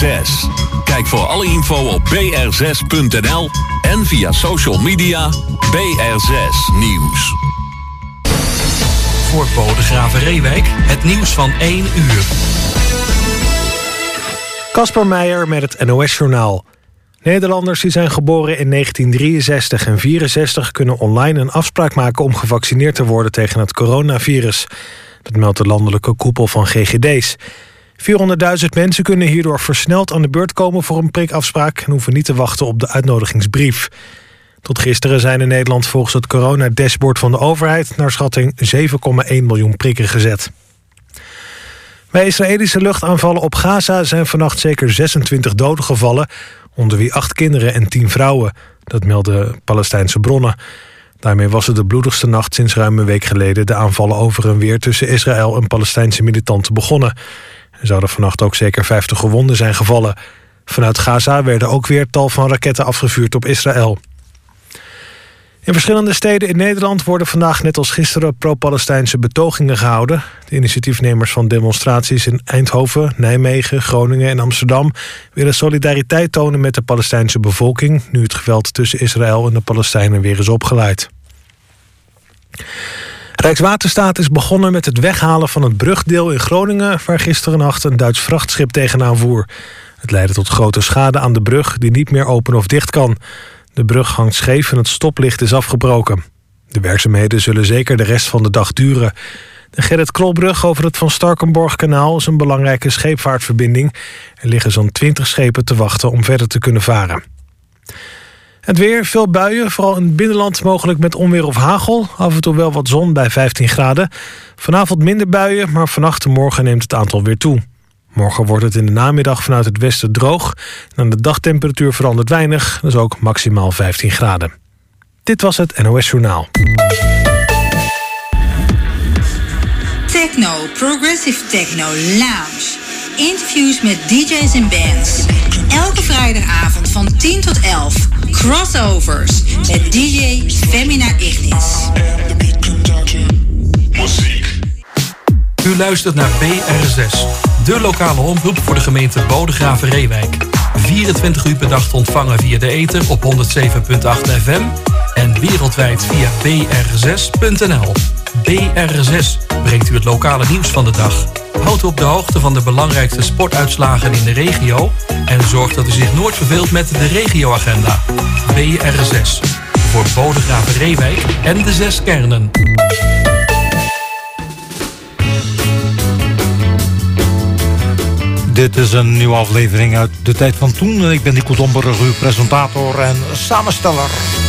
BR6. Kijk voor alle info op br6.nl en via social media BR6 Nieuws. Voor Bodegraven-Reewijk het nieuws van 1 uur. Casper Meijer met het NOS-journaal. Nederlanders die zijn geboren in 1963 en 64 kunnen online een afspraak maken om gevaccineerd te worden tegen het coronavirus. Dat meldt de landelijke koepel van GGD's. 400.000 mensen kunnen hierdoor versneld aan de beurt komen voor een prikafspraak en hoeven niet te wachten op de uitnodigingsbrief. Tot gisteren zijn in Nederland volgens het coronadashboard van de overheid naar schatting 7,1 miljoen prikken gezet. Bij Israëlische luchtaanvallen op Gaza zijn vannacht zeker 26 doden gevallen, onder wie 8 kinderen en 10 vrouwen. Dat melden Palestijnse bronnen. Daarmee was het de bloedigste nacht sinds ruim een week geleden de aanvallen over en weer tussen Israël en Palestijnse militanten begonnen. Er zouden vannacht ook zeker 50 gewonden zijn gevallen. Vanuit Gaza werden ook weer tal van raketten afgevuurd op Israël. In verschillende steden in Nederland worden vandaag net als gisteren pro-Palestijnse betogingen gehouden. De initiatiefnemers van demonstraties in Eindhoven, Nijmegen, Groningen en Amsterdam willen solidariteit tonen met de Palestijnse bevolking, nu het geweld tussen Israël en de Palestijnen weer is opgeleid. Rijkswaterstaat is begonnen met het weghalen van het brugdeel in Groningen, waar gisterennacht een Duits vrachtschip tegenaan voer. Het leidde tot grote schade aan de brug die niet meer open of dicht kan. De brug hangt scheef en het stoplicht is afgebroken. De werkzaamheden zullen zeker de rest van de dag duren. De Gerrit Krolbrug over het Van Starkenborghkanaal is een belangrijke scheepvaartverbinding. Er liggen zo'n 20 schepen te wachten om verder te kunnen varen. Het weer, veel buien, vooral in het binnenland mogelijk met onweer of hagel. Af en toe wel wat zon bij 15 graden. Vanavond minder buien, maar vannacht en morgen neemt het aantal weer toe. Morgen wordt het in de namiddag vanuit het westen droog. En aan de dagtemperatuur verandert weinig, dus ook maximaal 15 graden. Dit was het NOS Journaal. Techno, Progressive Techno, Lounge. Interviews met DJ's en bands. Elke vrijdagavond van 10 tot 11. Crossovers met DJ Femina Ignis. U luistert naar BR6, de lokale omroep voor de gemeente Bodegraven-Reewijk. 24 uur per dag te ontvangen via de ether op 107.8 FM en wereldwijd via br6.nl. BR6 brengt u het lokale nieuws van de dag. Houdt u op de hoogte van de belangrijkste sportuitslagen in de regio en zorgt dat u zich nooit verveelt met de regioagenda. BR6 voor Bodegraven-Reewijk en de 6 kernen. Dit is een nieuwe aflevering uit De Tijd van Toen. Ik ben Nico Domburg, uw presentator en samensteller.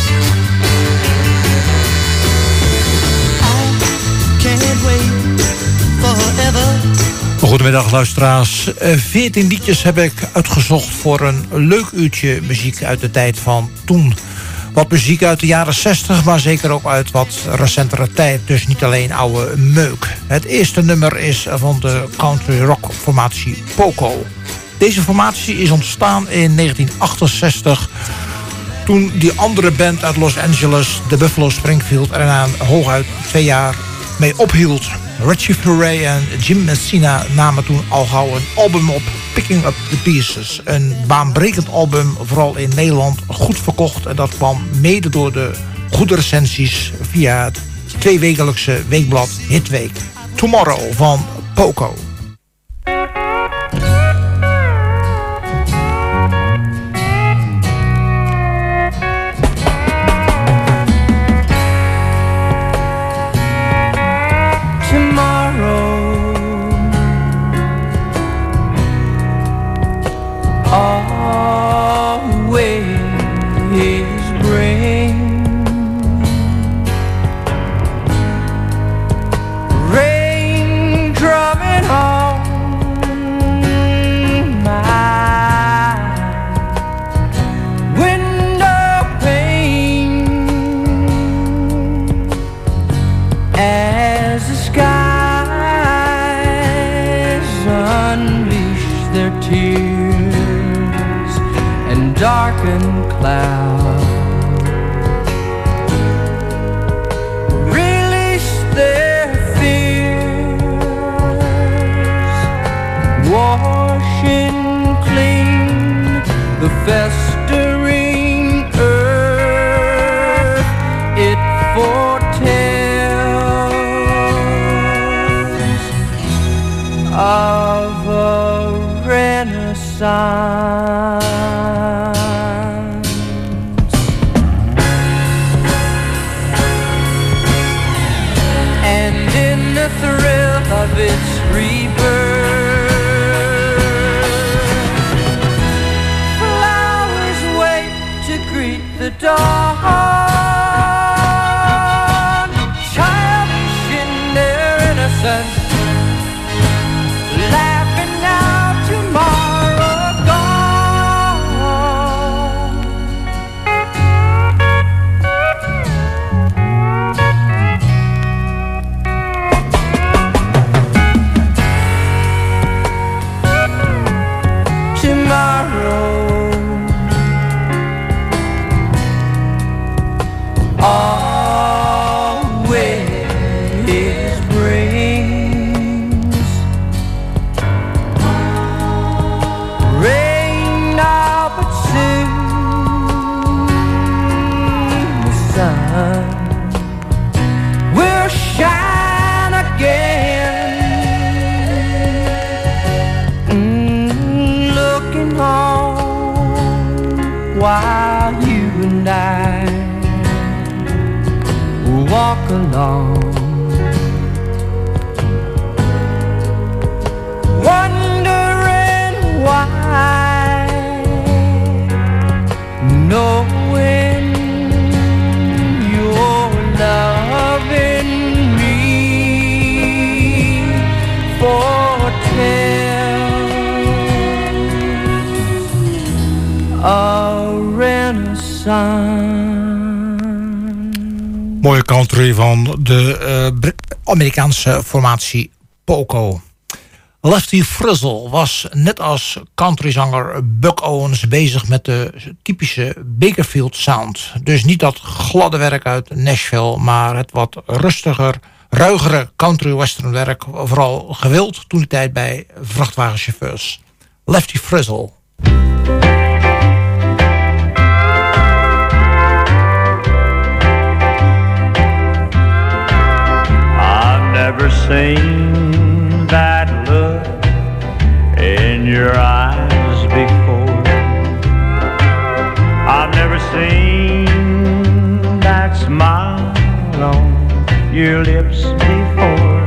Goedemiddag luisteraars. 14 liedjes heb ik uitgezocht voor een leuk uurtje muziek uit de tijd van toen. Wat muziek uit de jaren 60, maar zeker ook uit wat recentere tijd. Dus niet alleen oude meuk. Het eerste nummer is van de country rock formatie Poco. Deze formatie is ontstaan in 1968... toen die andere band uit Los Angeles, de Buffalo Springfield, er na hooguit 2 jaar mee ophield. Richie Furay en Jim Messina namen toen al gauw een album op, Picking Up The Pieces. Een baanbrekend album, vooral in Nederland, goed verkocht. En dat kwam mede door de goede recensies via het 2-wekelijkse weekblad Hitweek. Tomorrow van Poco. darkened cloud. Release their fears, washing clean. festering earth, it foretells of a renaissance. And in the thrill of its rebirth, flowers wait to greet the dawn, childish in their innocence, laughing out tomorrow gone. Tomorrow always brings rain now, but soon the sun will shine again. Looking home while you and I walk along, wondering why, knowing you're loving me, foretells a renaissance. Mooie country van de Amerikaanse formatie Poco. Lefty Frizzle was net als countryzanger Buck Owens bezig met de typische Bakersfield sound. Dus niet dat gladde werk uit Nashville, maar het wat rustiger, ruigere country western werk. Vooral gewild toen de tijd bij vrachtwagenchauffeurs. Lefty Frizzle. Never seen that look in your eyes before. I've never seen that smile on your lips before.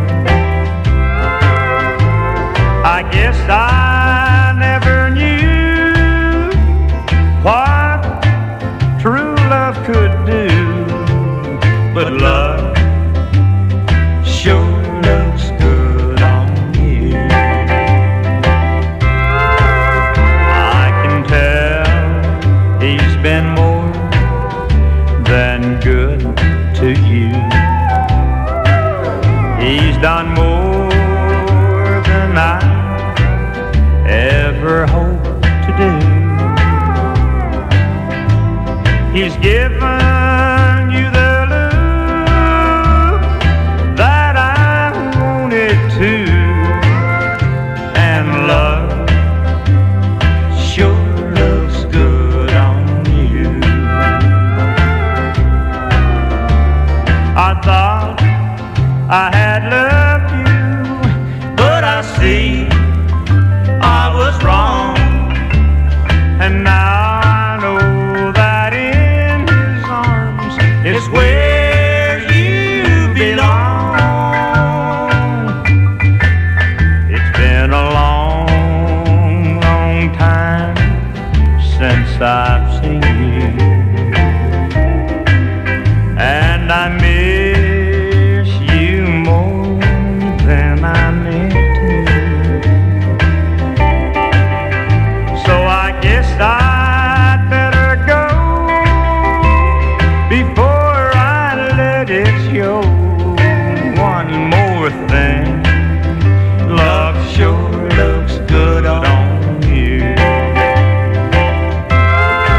I guess I never knew what true love could do, but love sure looks good on you. I can tell he's been more than good to you. He's done more than I ever hoped to do. He's given you the and love sure looks good on you. I thought I had loved you, but I see I was wrong, and now I know that in his arms is where you belong. Since I've seen you, and I miss you more than I meant to. So I guess I'd better go before I let it show. One more thing, love sure looks good on you.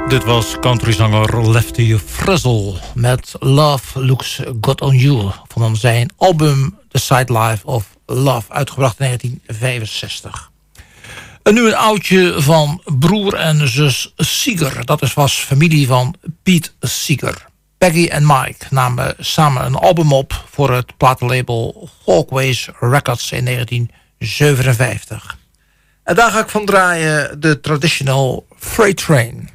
Dit was countryzanger Lefty Frizzle met Love Looks Good On You van zijn album The Side Life of Love, uitgebracht in 1965. En nu een oudje van broer en zus Seeger. Dat was familie van Pete Seeger. Peggy en Mike namen samen een album op voor het platenlabel Folkways Records in 1957. En daar ga ik van draaien de traditional Freight Train.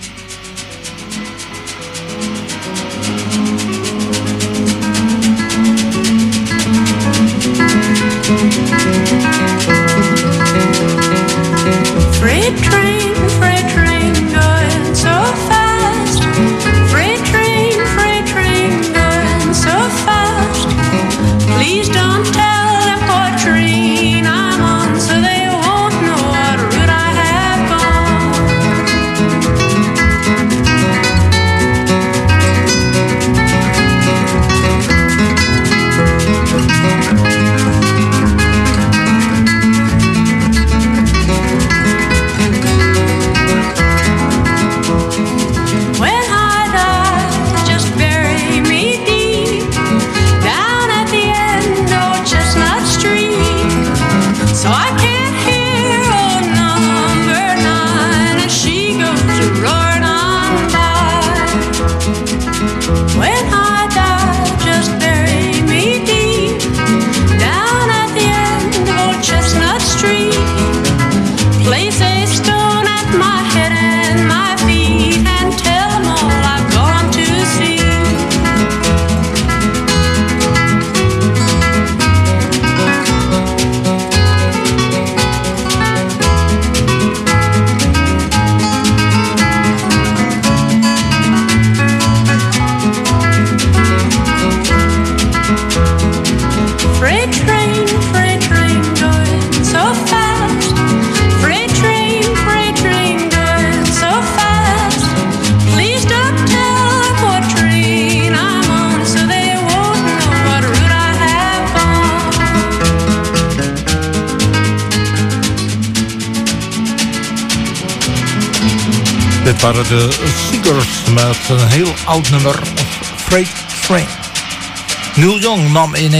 Freight train going so fast. Freight train going so fast. Please don't tell them what train I'm on, so they won't know what route I have Dit waren de Seegers met een heel oud nummer, Freight Train. Neil Young nam in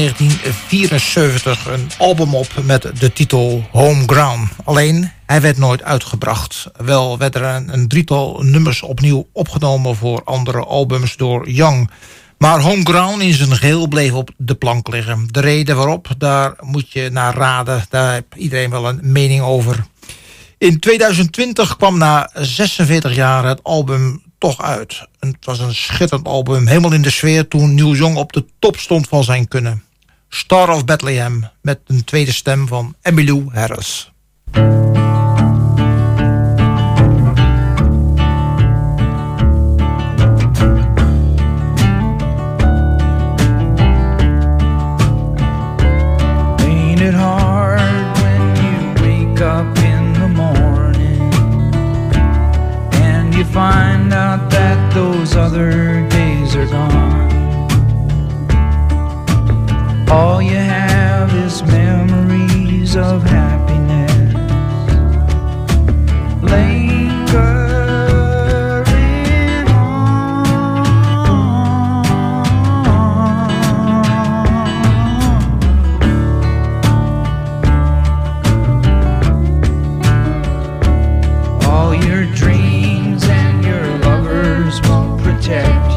1974 een album op met de titel Homegrown. Alleen, hij werd nooit uitgebracht. Wel werd er een drietal nummers opnieuw opgenomen voor andere albums door Young. Maar Homegrown in zijn geheel bleef op de plank liggen. De reden waarop, daar moet je naar raden. Daar heeft iedereen wel een mening over. In 2020 kwam na 46 jaar het album toch uit. Het was een schitterend album, helemaal in de sfeer toen Neil Young op de top stond van zijn kunnen. Star of Bethlehem, met een tweede stem van Emmylou Harris. Ain't it hard when you wake up in the morning and you find out that those other days are gone? All you have is memories of happiness lingering on. All your dreams and your lovers won't protect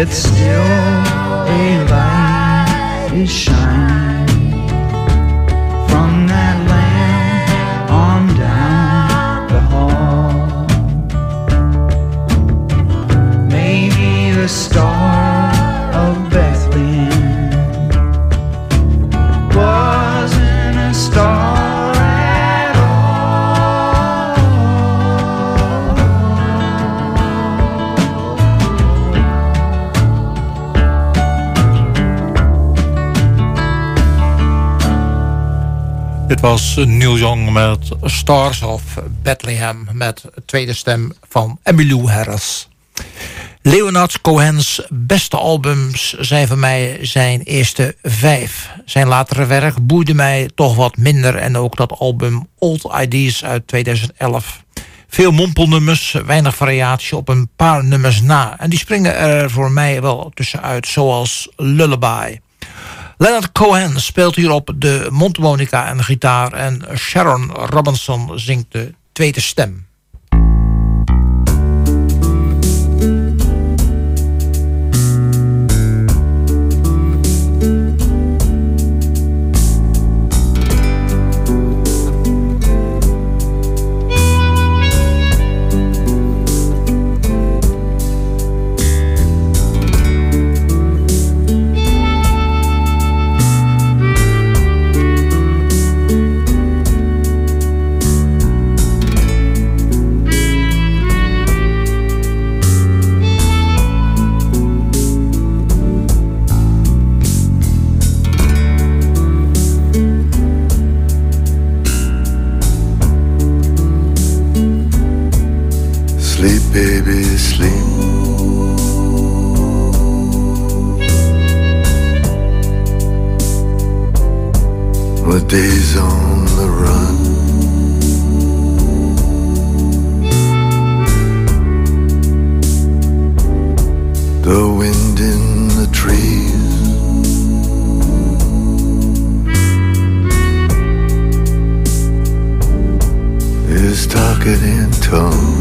yet still a light is shining from that lamp on down the hall. Maybe the star of Bethlehem wasn't a star at all. Dit was Neil Young met Stars of Bethlehem met tweede stem van Emmylou Harris. Leonard Cohen's beste albums zijn voor mij zijn eerste 5. Zijn latere werk boeide mij toch wat minder en ook dat album Old Ideas uit 2011. Veel mompelnummers, weinig variatie op een paar nummers na. En die springen er voor mij wel tussenuit, zoals Lullaby. Leonard Cohen speelt hierop de mondharmonica en de gitaar en Sharon Robinson zingt de tweede stem. Baby, sleep. What days on the run? The wind in the trees, is talking in tongues.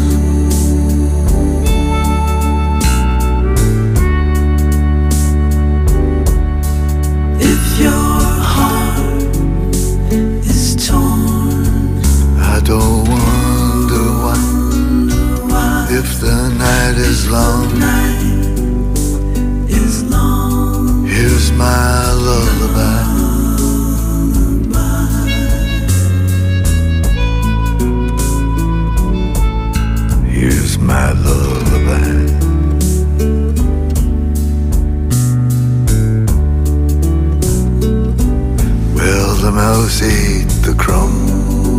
Don't wonder why, if the night is long, here's my lullaby. Here's my lullaby. Well, the mouse ate the crumb,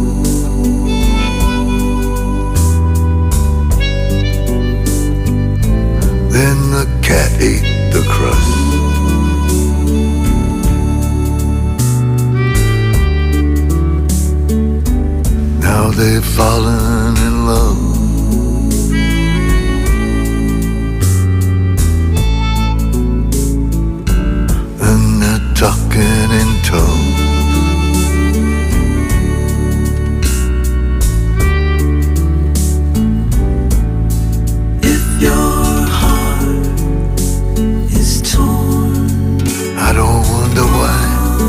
then the cat ate the crust. Now they've fallen in love, and they're talking in tongues. I don't wonder why,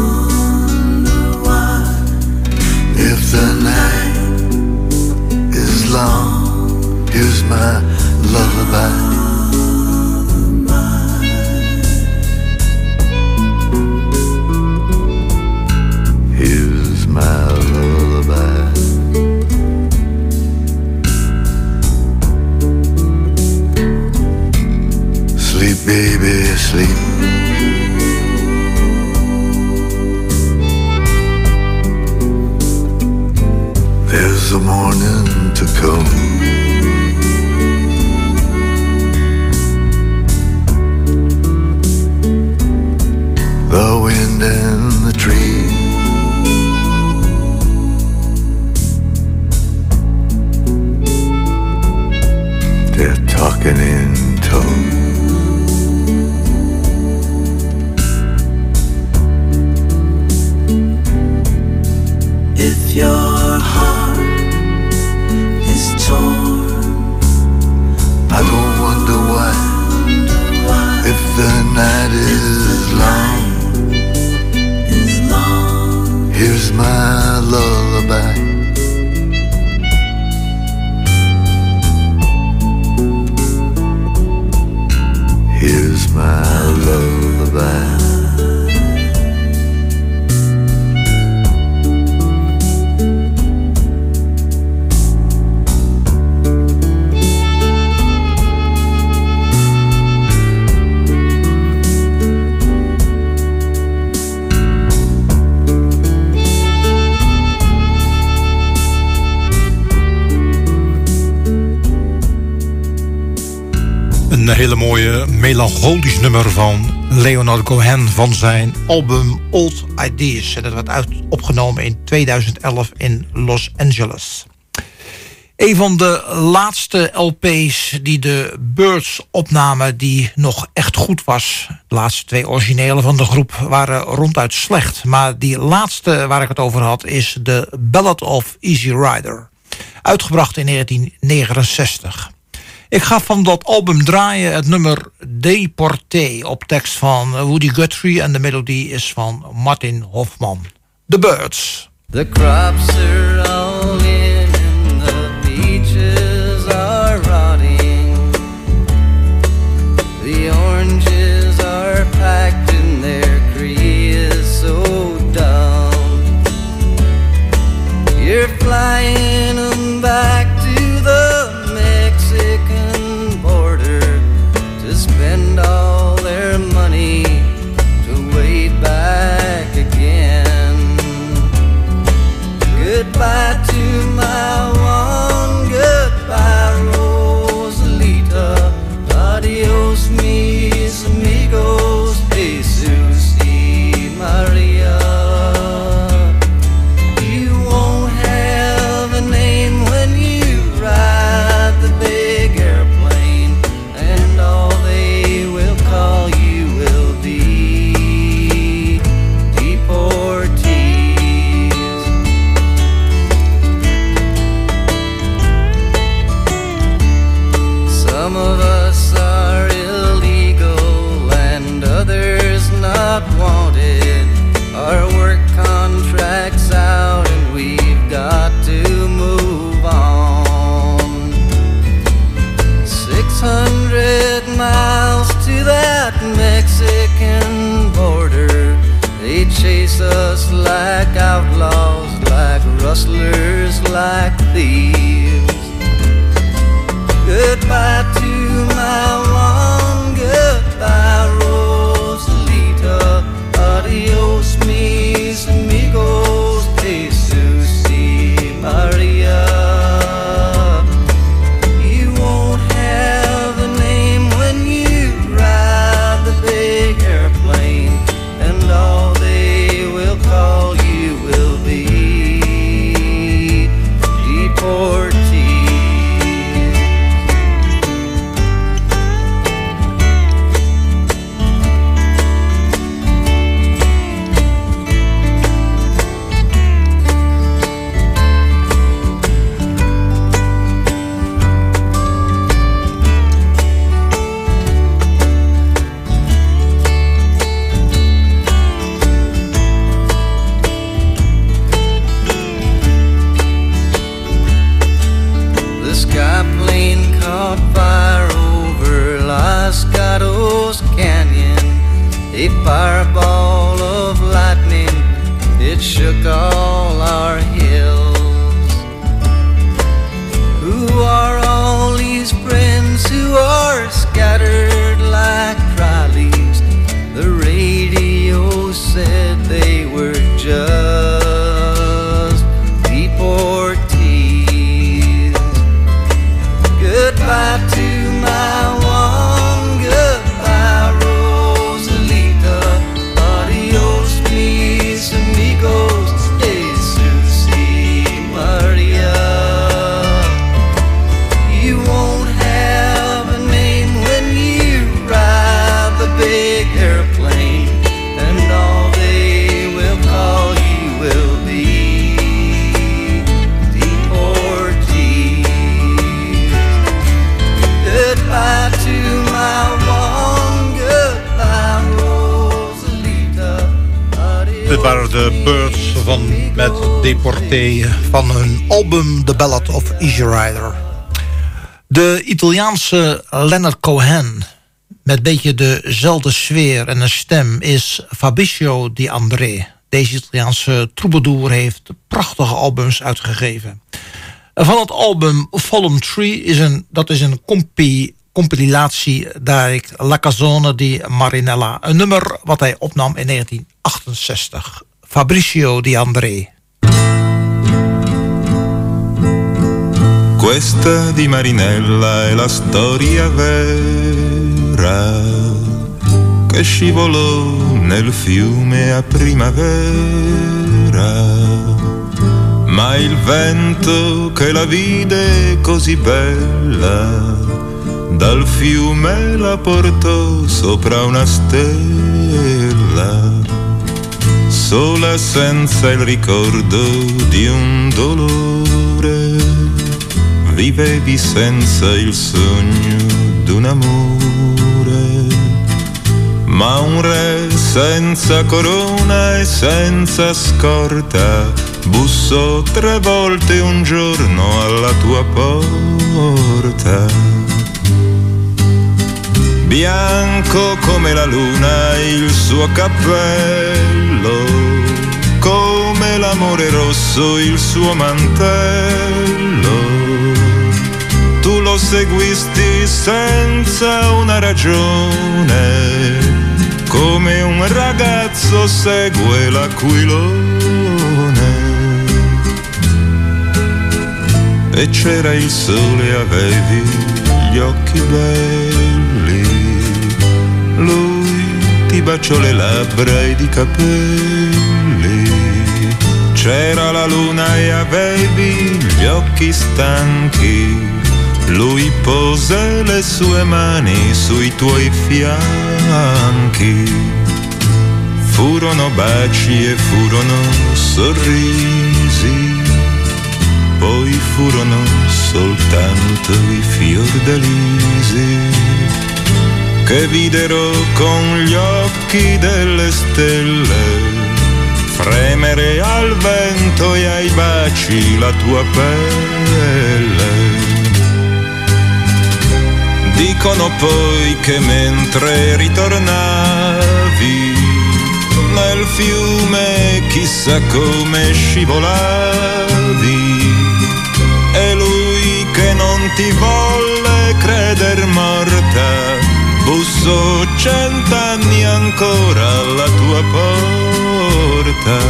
if the night is long, here's my lullaby. Here's my lullaby. Sleep, baby, sleep. There's a morning to come. The wind and the trees, they're talking in tongues. Here's my lullaby. Here's my lullaby. Een hele mooie melancholisch nummer van Leonard Cohen van zijn album Old Ideas. En dat werd opgenomen in 2011 in Los Angeles. Een van de laatste LP's die de Byrds opnamen die nog echt goed was. De laatste 2 originele van de groep waren ronduit slecht. Maar die laatste waar ik het over had is The Ballad of Easy Rider. Uitgebracht in 1969. Ik ga van dat album draaien het nummer Deporté op tekst van Woody Guthrie en de melodie is van Martin Hofman. The Byrds. The crops are all in and the peaches are rotting. The oranges are packed in their creosote down. You're flying them back to the Mexican border to spend all their money to wait back again. Goodbye to my one, goodbye Rosalita. Adios mis amigos, Jesus y Maria. You won't have a name when you ride the big airplane, and all they will call you will be deportees. Some of us are illegal and others not wanted. Our work contract's out and we've got to move on. 600 miles to that Mexican border. They chase us like outlaws, like rustlers, like thieves. Goodbye to my one, goodbye Rosalita. Adios mis amigos, Jesus y Maria. You won't have a name when you ride the big airplane, and all they will call you will be deportees. The sky plane caught fire over Los Gatos Canyon. A fireball of lightning, it shook all our hills. Who are all these friends who are scattered like cry leaves? The radio said they were just deportees. Goodbye to my one, goodbye Rosalita. Adios mis amigos, Jesus y Maria. You won't have a name when you ride the big airplane, and all they will call you will be deportees. Goodbye to my one, goodbye Rosalita. Dit waren de Byrds van met Deporté van hun album The Ballad of Easy Rider. De Italiaanse Leonard Cohen, met een beetje dezelfde sfeer en een stem, is Fabrizio De André. Deze Italiaanse troubadour heeft prachtige albums uitgegeven. Van het album Volume 3 is een compilatie Direct La Canzone di Marinella. Een nummer wat hij opnam in 1968. Fabrizio De André. Questa di Marinella è la storia vera che scivolò nel fiume a primavera, ma il vento che la vide così bella dal fiume la portò sopra una stella, sola senza il ricordo di un dolore, vivevi senza il sogno d'un amore, ma un re senza corona e senza scorta bussò 3 volte un giorno alla tua porta. Bianco come la luna il suo cappello, come l'amore rosso il suo mantello. Tu lo seguisti senza una ragione, come un ragazzo segue l'aquilone. E c'era il sole, avevi gli occhi belli, lui ti baciò le labbra ed i capelli. C'era la luna e avevi gli occhi stanchi, lui pose le sue mani sui tuoi fianchi. Furono baci e furono sorrisi, poi furono soltanto i fiordalisi che videro con gli occhi delle stelle fremere al vento e ai baci la tua pelle. Dicono poi che mentre ritornavi nel fiume chissà come scivolavi, e lui che non ti volle creder morta bussò 100 anni ancora alla tua porta.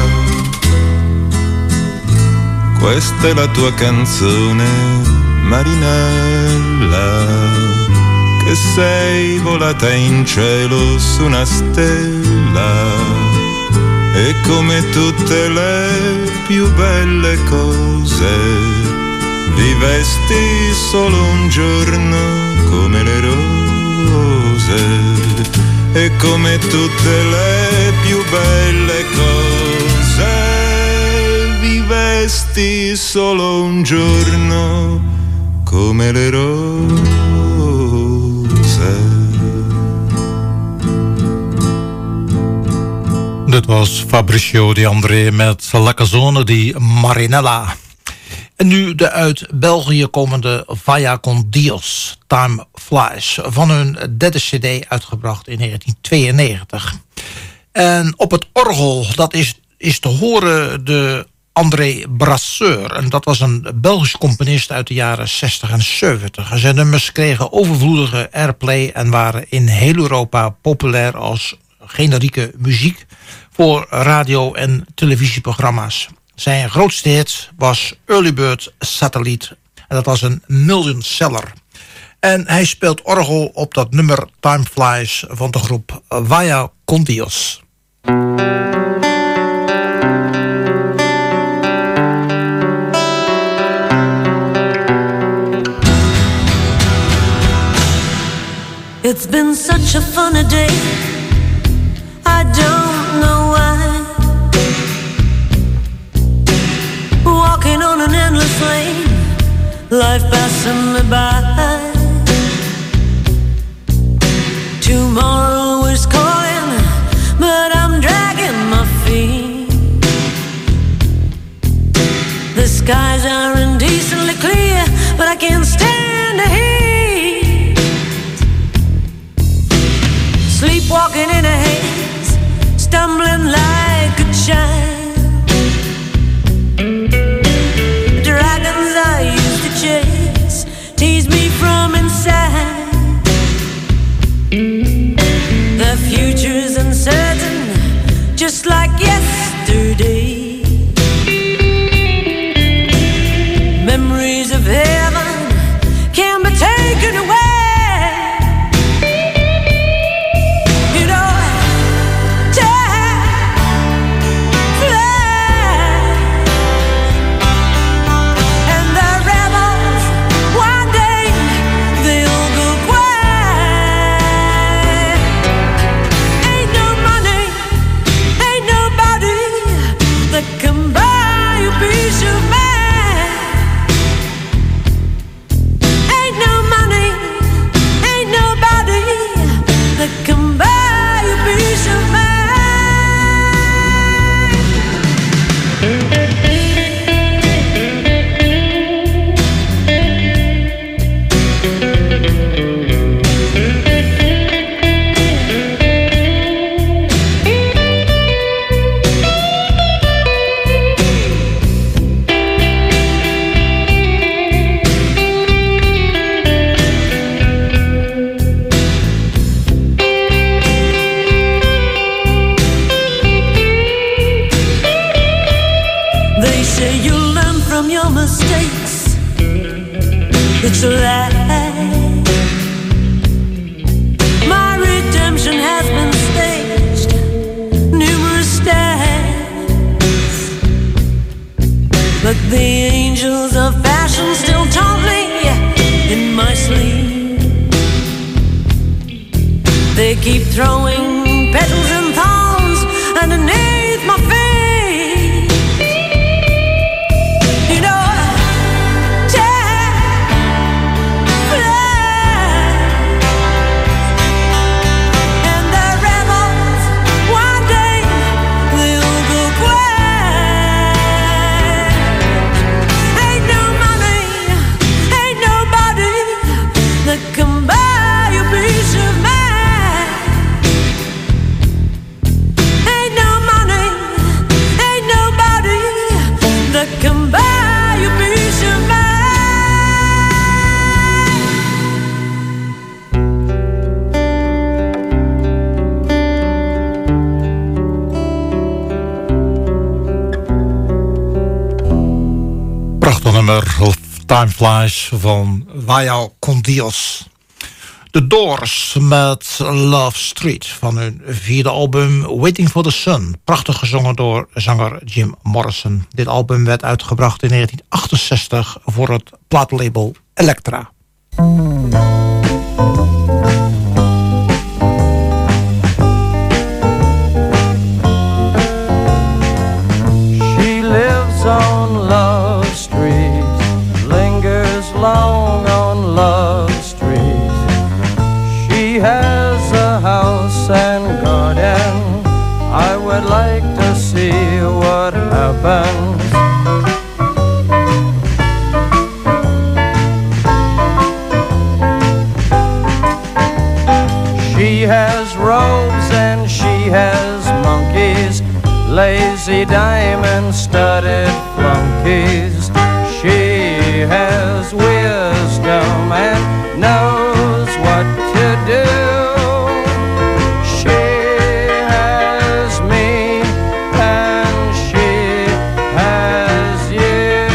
Questa è la tua canzone, Marinella, che sei volata in cielo su una stella, e come tutte le più belle cose vivesti solo un giorno come le rose, e come tutte le più belle cose vivesti solo un giorno come le rose. Dit was Fabrizio De André met La Canzone di Marinella. En nu de uit België komende Vaya con Dios, Time Flies, van hun derde cd uitgebracht in 1992. En op het orgel, dat is te horen de André Brasseur. En dat was een Belgisch componist uit de jaren 60 en 70. En zijn nummers kregen overvloedige airplay en waren in heel Europa populair als generieke muziek voor radio- en televisieprogramma's. Zijn grootste hit was Early Bird Satellite. En dat was een million seller. En hij speelt orgel op dat nummer Time Flies van de groep Vaya con Dios. It's been such a funny day, I don't know why. Walking on an endless lane, life passing me by. Tomorrow is calling, but I'm dragging my feet. skies are indecently clear, but I can't stand the heat. Sleepwalking in a haze, stumbling like a child. Dragons I used to chase tease me from inside. The future's uncertain, just like yesterday. Memories of heaven can be taken away. You know, time flies, and the rebels one day they'll go quiet. Ain't no money, ain't nobody that can buy a piece of mind. Can buy a piece of mistakes. It's a lie. My redemption has been staged numerous times, but the angels of fashion still taunt me in my sleep. They keep throwing petals and thorns underneath my feet. Time Flies van Vaya con Dios. The Doors met Love Street van hun vierde album Waiting for the Sun. Prachtig gezongen door zanger Jim Morrison. Dit album werd uitgebracht in 1968 voor het plaatlabel Elektra. She lives on Love Street, long on Love Street. She has a house and garden. I would like to see what happens. She has robes and she has monkeys, lazy diamond-studded flunkies. She has wisdom and knows what to do. She has me and she has you.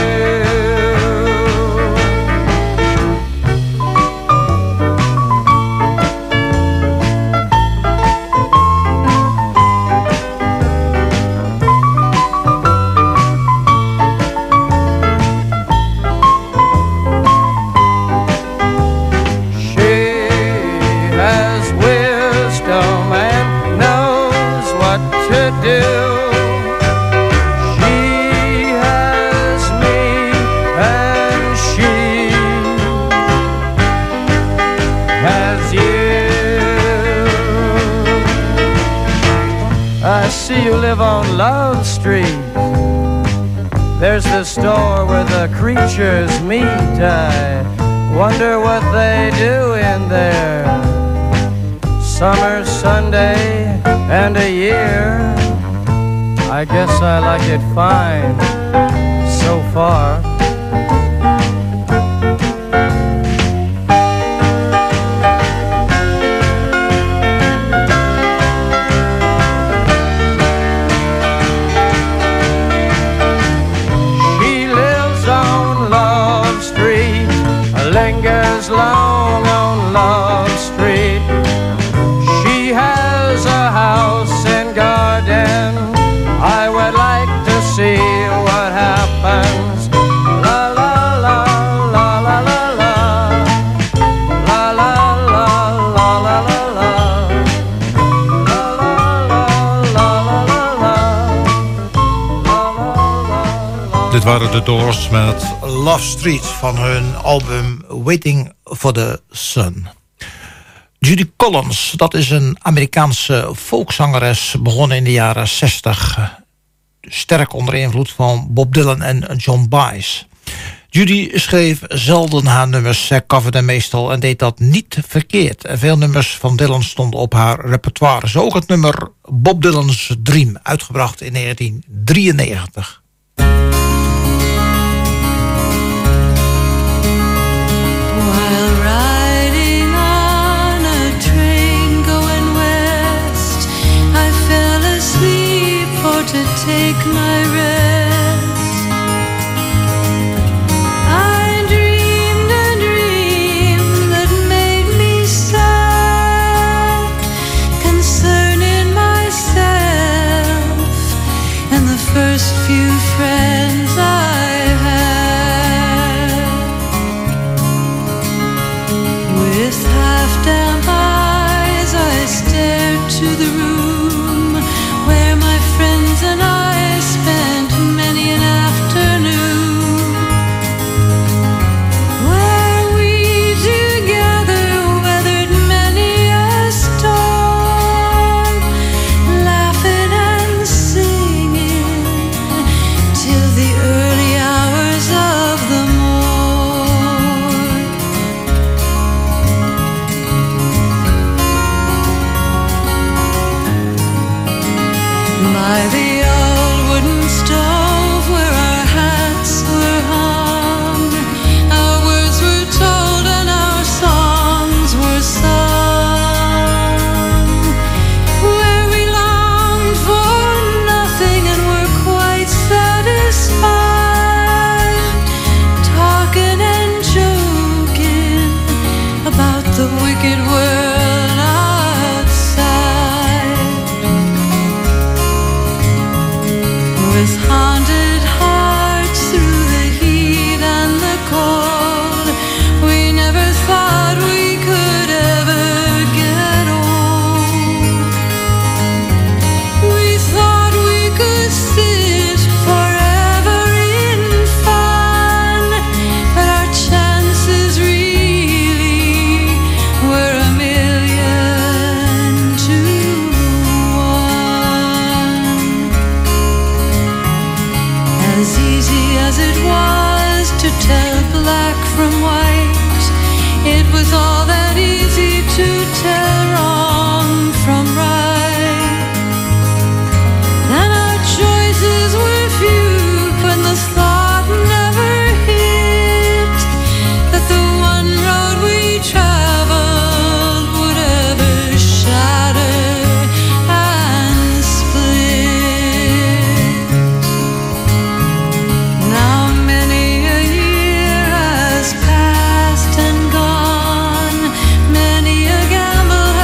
see you live on Love Street. There's the store where the creatures meet. I wonder what they do in there. Summer, Sunday, and a year. I guess I like it fine so far. Lingers long on Love Street. She has a house and garden. I would like to see what happens. La la la la la la la. La la la la la la la. La la la la la. Dit waren de Doors met Love Street van hun album Waiting for the Sun. Judy Collins, dat is een Amerikaanse folkzangeres, begonnen in de jaren 60. Sterk onder invloed van Bob Dylan en John Baez. Judy schreef zelden haar nummers, zij coverde meestal en deed dat niet verkeerd. En veel nummers van Dylan stonden op haar repertoire. Zo ook het nummer Bob Dylan's Dream, uitgebracht in 1993. While riding on a train going west, I fell asleep for to take my rest. I dreamed a dream that made me sad concerning myself and the first few friends I had. With half-damp eyes I stared to the room where my friends and I spent many an afternoon, where we together weathered many a storm, laughing and singing till the early hours of the morn. By the old wooden stove where our hats were hung, our words were told and our songs were sung, where we longed for nothing and were quite satisfied, talking and joking about the wicked world outside. With haunted hearts through the heat and the cold, we never thought we could ever get old. We thought we could sit forever in fun, but our chances really were a million to one. As easy as it was to tell black from white, it was all that easy to tell wrong from right. And our choices were few, and the thought never hit that the one road we traveled would ever shatter and split. Now many a year has passed and gone, many a gamble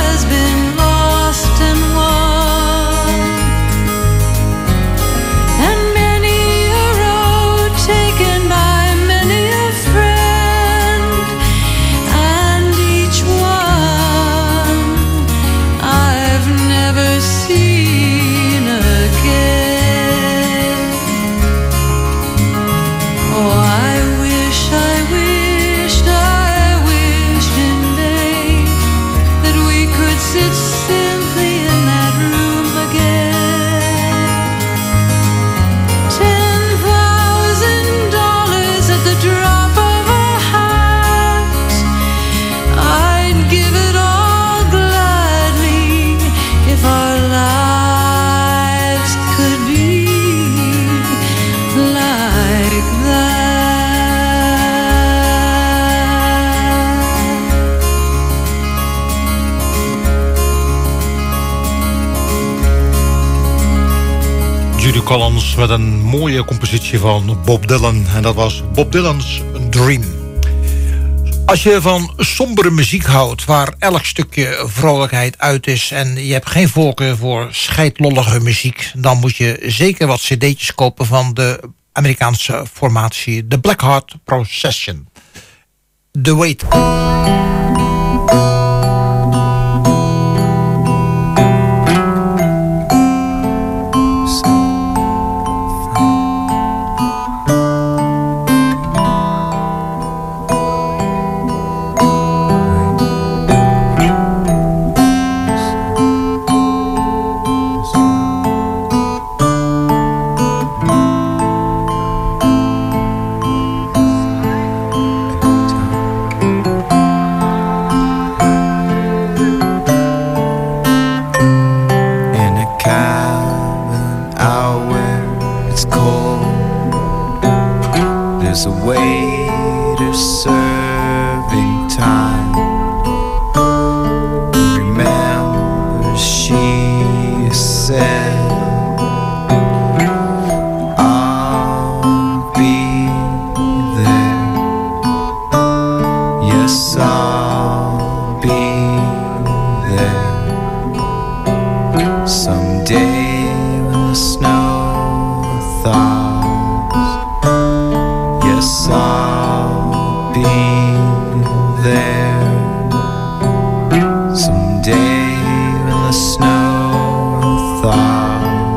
Judy Collins met een mooie compositie van Bob Dylan. En dat was Bob Dylan's Dream. Als je van sombere muziek houdt, waar elk stukje vrolijkheid uit is en je hebt geen voorkeur voor scheidlollige muziek, dan moet je zeker wat cd'tjes kopen van de Amerikaanse formatie The Black Heart Procession. The Wait. There's a waiter serving time. Remember, she said, I'll be there. Yes, I'll be there. Someday when the snow thaws, yes, I'll be there. Someday when the snow thaws.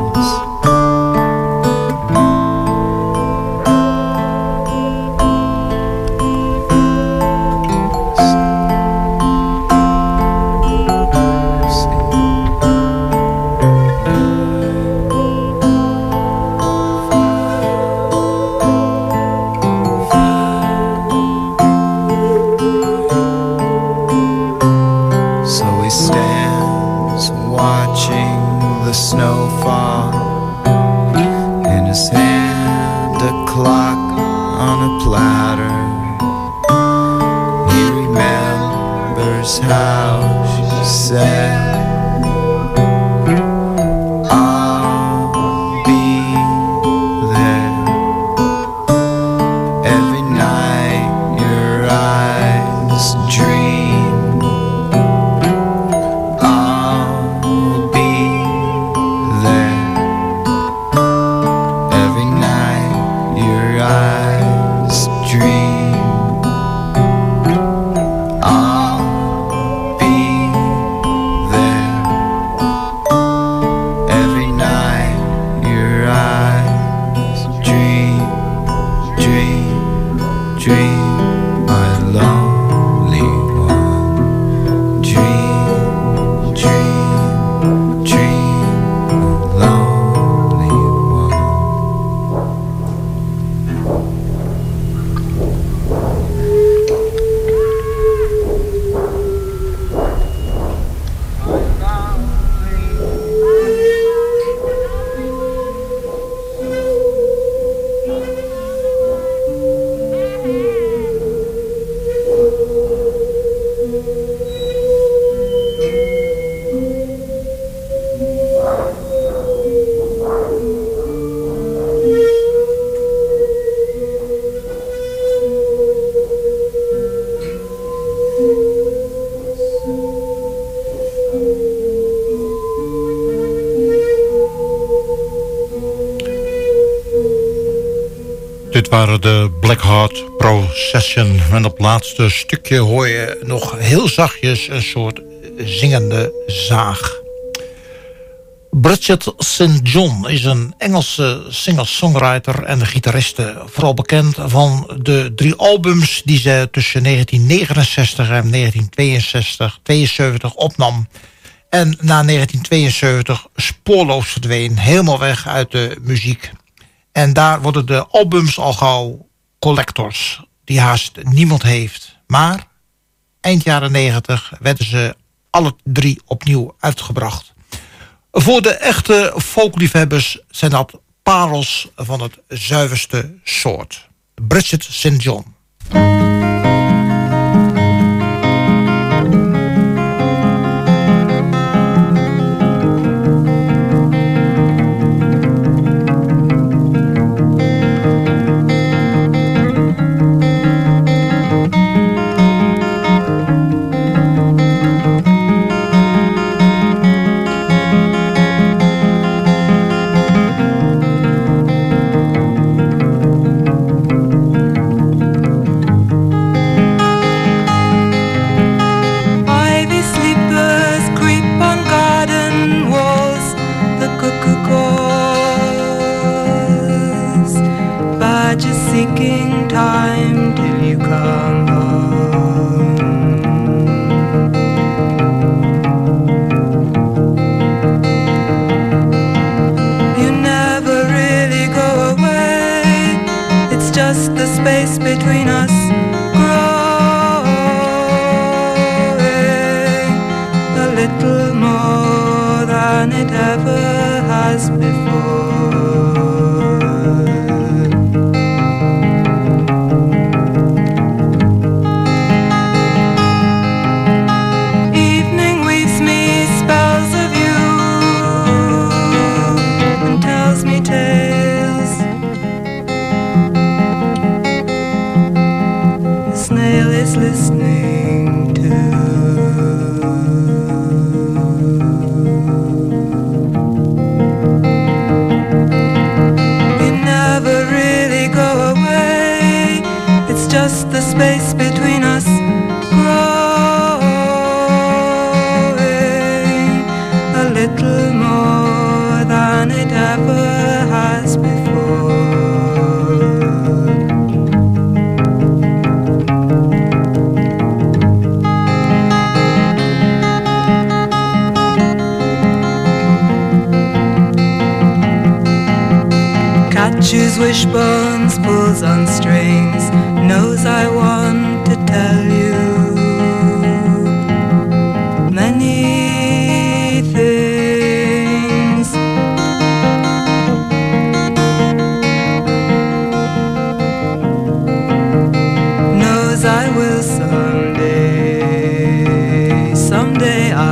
So he stands watching the snow fall. In his hand a clock on a platter. He remembers how she said, I'll be there. Every night your eyes dream, I'll be there. Every night your eyes dream, I'll be there. Every night your eyes dream, dream, dream, my lonely one. Dream, dream, dream, my lonely one. Dit waren de Black Heart Procession. En op het laatste stukje hoor je nog heel zachtjes een soort zingende zaag. Bridget St. John is een Engelse singer-songwriter en gitariste. Vooral bekend van de 3 albums die ze tussen 1969 en 1972 opnam. En na 1972 spoorloos verdween, helemaal weg uit de muziek. En daar worden de albums al gauw collectors, die haast niemand heeft. Maar eind jaren 90 werden ze alle 3 opnieuw uitgebracht. Voor de echte folkliefhebbers zijn dat parels van het zuiverste soort. Bridget St. John. making time till you come home. You never really go away. It's just the space between us growing a little more than it ever has before. Evening weaves me spells of you and tells me tales. The snail is listening too. Just the space between us growing a little more than it ever has before. Catches wishbones, pulls on strings, knows I want to tell you many things. Knows I will someday, someday I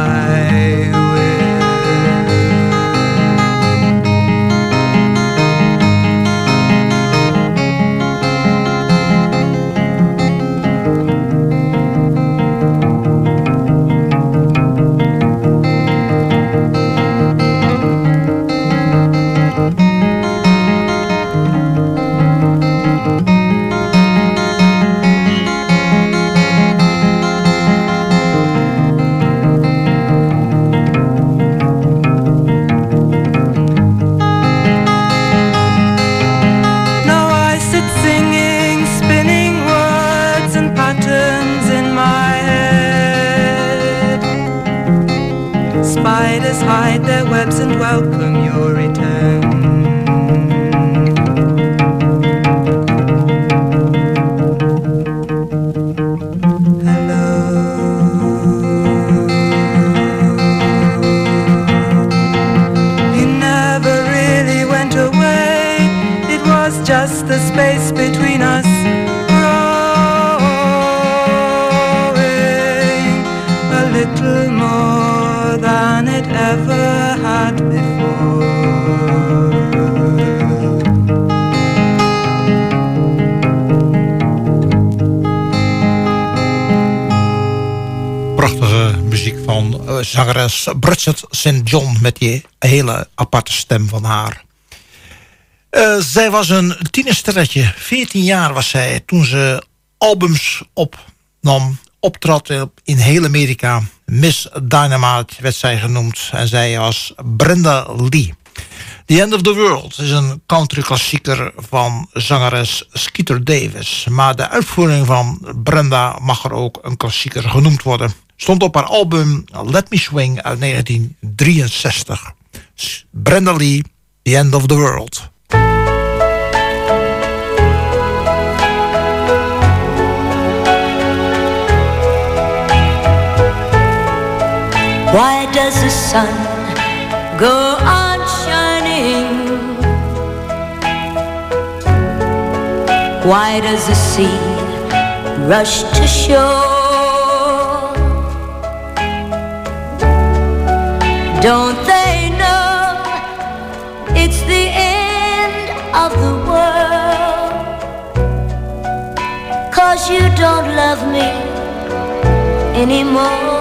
hide their webs and welcome your return. Hello. You never really went away. It was just the space between us growing a little more than it ever had before. Prachtige muziek van zangeres Bridget St. John met die hele aparte stem van haar. Zij was een tienersterretje. 14 jaar was zij toen ze albums opnam. Optrad in heel Amerika. Miss Dynamite werd zij genoemd. En zij was Brenda Lee. The End of the World is een country klassieker van zangeres Skeeter Davis. Maar de uitvoering van Brenda mag er ook een klassieker genoemd worden. Stond op haar album Let Me Swing uit 1963. Brenda Lee, The End of the World. Why does the sun go on shining? Why does the sea rush to shore? Don't they know it's the end of the world? 'Cause you don't love me anymore.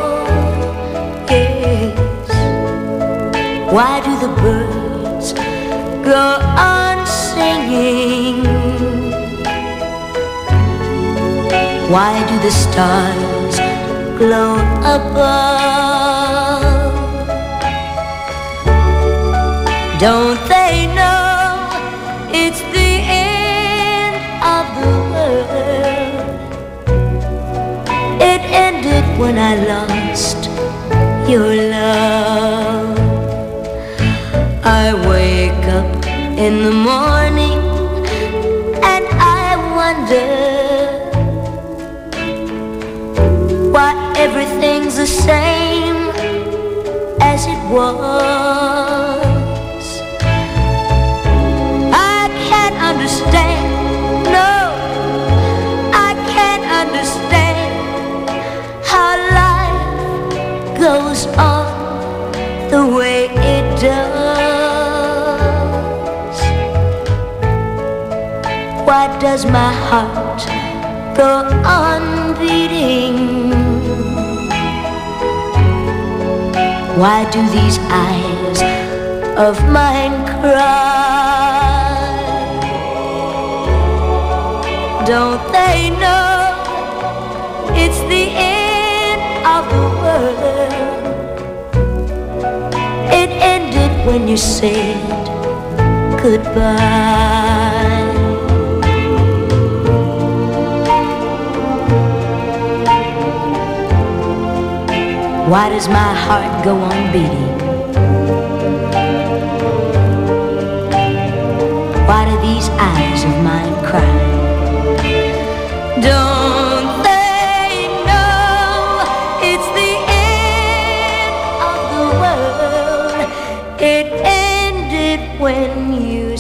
Why do the birds go on singing? Why do the stars glow above? Don't they know it's the end when I lost your love. I wake up in the morning and I wonder why everything's the same as it was. I can't understand, no, I can't understand how life goes on the way it does. Why does my heart go on beating? Why do these eyes of mine cry? Don't they know it's the end of the world? It ended when you said goodbye. Why does my heart go on beating? Why do these eyes of mine cry? Don't they know it's the end of the world? It ended when you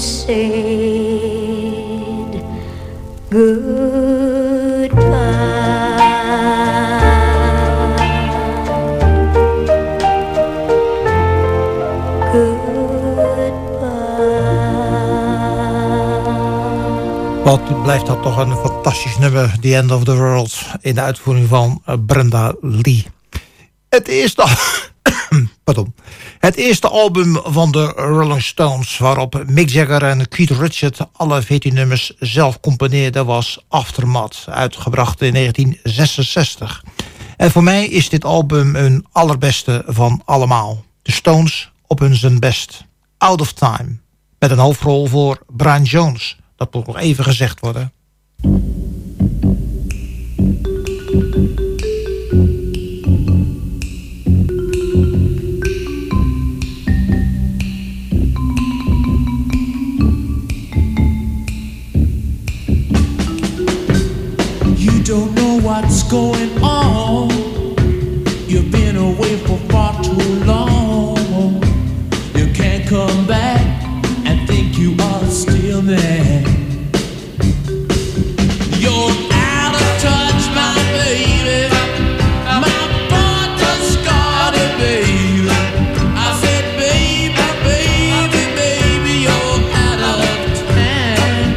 said goodbye. Wat blijft dat toch een fantastisch nummer, The End of the World, in de uitvoering van Brenda Lee. Het eerste album van de Rolling Stones, waarop Mick Jagger en Keith Richards alle 14 nummers zelf componeerden, was Aftermath, uitgebracht in 1966. En voor mij is dit album een allerbeste van allemaal. De Stones op hun zijn best. Out of Time, met een hoofdrol voor Brian Jones. Dat moet nog even gezegd worden. You don't know what's going on. You've been away for far too long. You can't come back and think you are still there. You're out of touch, my baby. My partner's got it, baby. I said, baby, baby, baby, you're out of time.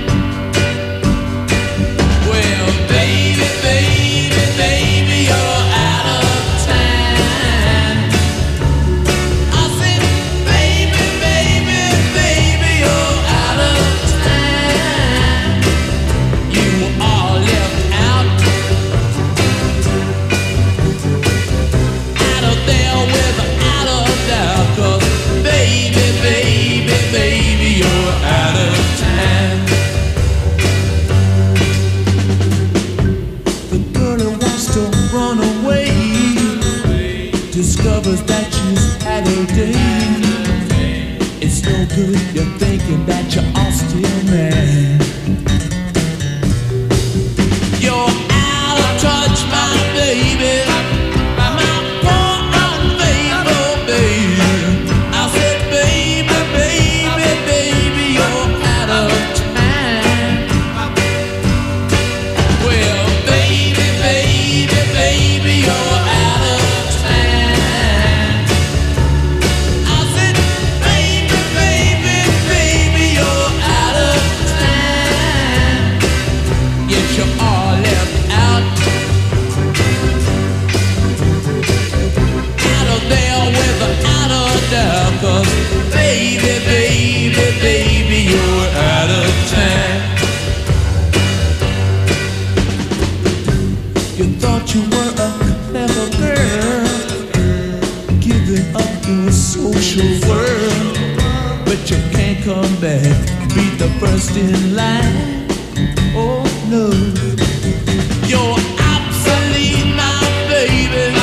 Well, baby, baby, baby, you're out of time. I said, baby, baby, baby, you're out of time. You are left out of there without a doubt. 'Cause baby, baby, baby, you're out of time. The girl who wants to run away discovers that she's had a day. It's no good, you're thinking that you are still mad. You're out of touch, my baby. My poor unfaithful baby. I said, baby, baby, baby, you're out of time. Well, baby, baby, baby, you're out of time. I said, baby, baby, baby, you're out of time. Yes, you are left out of there without a doubt. 'Cause baby, baby, baby, you're out of time. You thought you were a clever girl, giving up your social world, but you can't come back, be the first in line. Oh no, you're obsolete, my baby.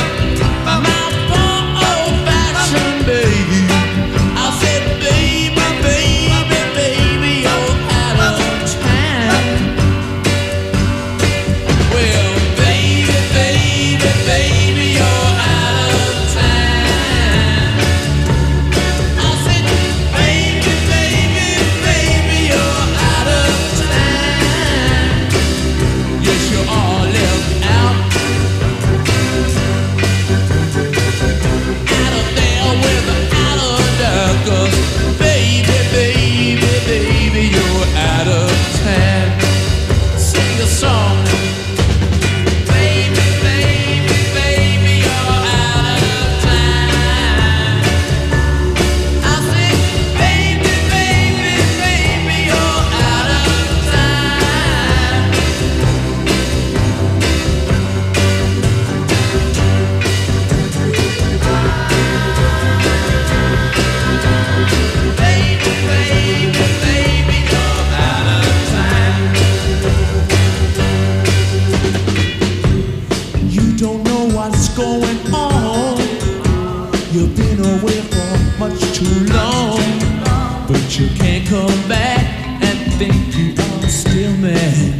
can't come back and think you are still mad.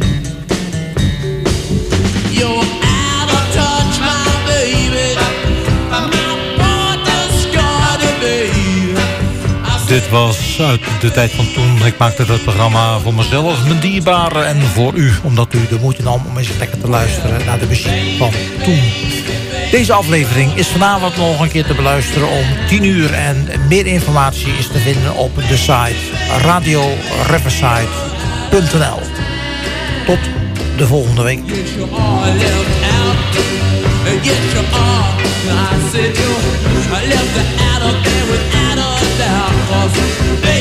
You're out of touch, my baby. My brother's got a baby. Dit was uit de tijd van toen. Ik maakte dat programma voor mezelf, mijn dierbaren en voor u. Omdat u de moeite nam om eens lekker te luisteren naar de muziek van toen. Deze aflevering is vanavond nog een keer te beluisteren om 10 uur. En meer informatie is te vinden op de site radioriverside.nl. Tot de volgende week. Yes, you are left out. Yes, you are. I said you left out of there without a doubt. 'Cause baby,